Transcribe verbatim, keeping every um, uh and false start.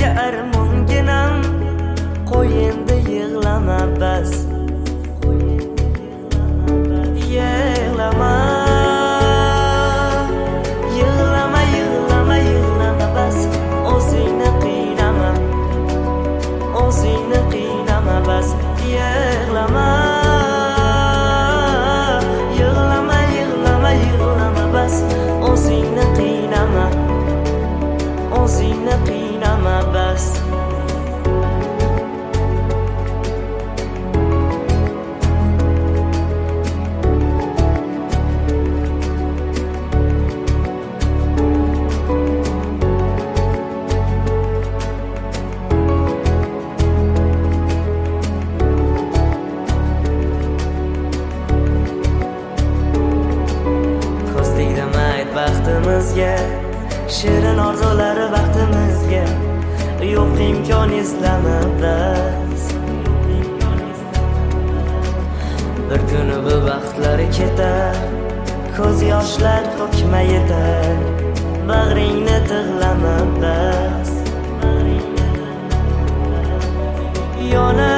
senga armonginam, qo'y endi yig'lama bas. Yig'lama, yig'lama, yig'lama, yig'lama bas. O'zingni qiynama, o'zingni qiynama bas. Yig'lama, yig'lama, yig'lama, yig'lama bas. O'zingni qiynama, o'zingni qiynama bas. Baxtimizga, shirin orzulari baxtimizga, yo'q imkon izlama biz. Bir kuni bu baxtlari ketar, ko'z yoshlar to'kma yetar. Bag'ringni tig'lama biz. Yona